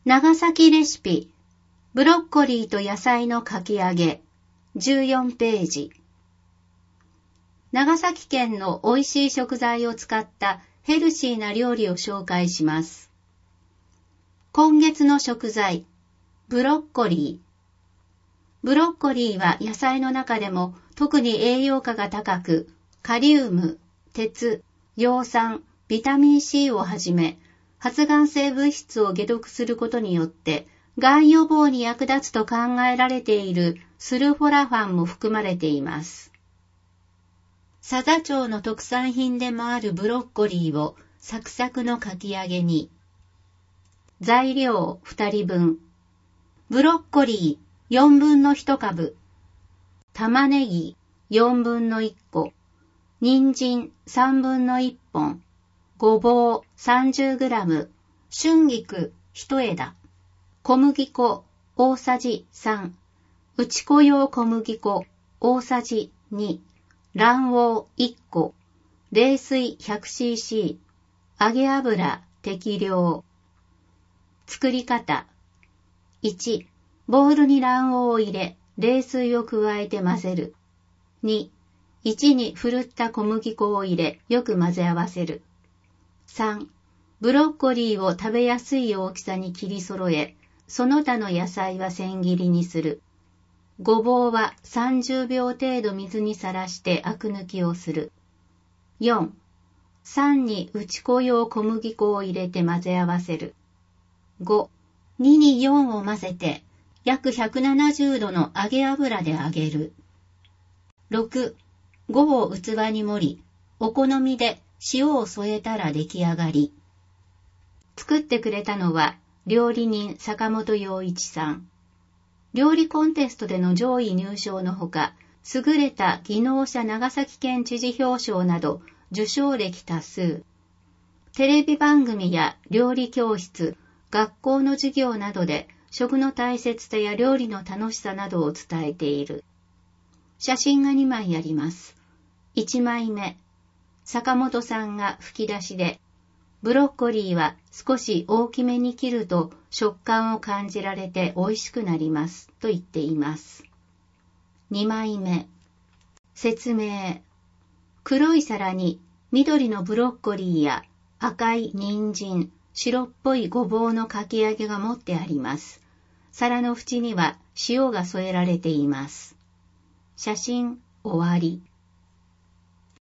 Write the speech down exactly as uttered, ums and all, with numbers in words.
長崎レシピ、ブロッコリーと野菜のかき揚げ、じゅうよんページ。長崎県の美味しい食材を使ったヘルシーな料理を紹介します。今月の食材、ブロッコリー。ブロッコリーは野菜の中でも特に栄養価が高く、カリウム、鉄、葉酸、ビタミン C をはじめ、発がん性物質を解毒することによって、がん予防に役立つと考えられているスルフォラファンも含まれています。佐々町の特産品でもあるブロッコリーをサクサクのかき揚げに。材料ふたりぶん。ブロッコリーよんぶんのいちかぶ。玉ねぎよんぶんのいっこ。人参さんぶんのいっぽん。ごぼう さんじゅうグラム。春菊いちえだ。小麦粉大さじさん。打ち粉用小麦粉大さじに。卵黄いっこ。冷水 ひゃくシーシー。揚げ油適量。作り方。いち. ボウルに卵黄を入れ、冷水を加えて混ぜる。に. いちにふるった小麦粉を入れ、よく混ぜ合わせる。さん. ブロッコリーを食べやすい大きさに切り揃え、その他の野菜は千切りにする。ごぼうはさんじゅうびょう程度水にさらしてアク抜きをする。よん. さんに打ち粉用小麦粉を入れて混ぜ合わせる。ご. にによんを混ぜて約ひゃくななじゅうどの揚げ油で揚げる。ろく. ごを器に盛り、お好みで塩を添えたら出来上がり。作ってくれたのは料理人坂本陽一さん。料理コンテストでの上位入賞のほか、優れた技能者長崎県知事表彰など受賞歴多数。テレビ番組や料理教室、学校の授業などで食の大切さや料理の楽しさなどを伝えている。写真がにまいあります。いちまいめ、坂本さんが吹き出しで、ブロッコリーは少し大きめに切ると食感を感じられて美味しくなりますと言っています。にまいめ、説明。黒い皿に緑のブロッコリーや赤い人参、白っぽいごぼうのかき揚げが持ってあります。皿の縁には塩が添えられています。写真終わり。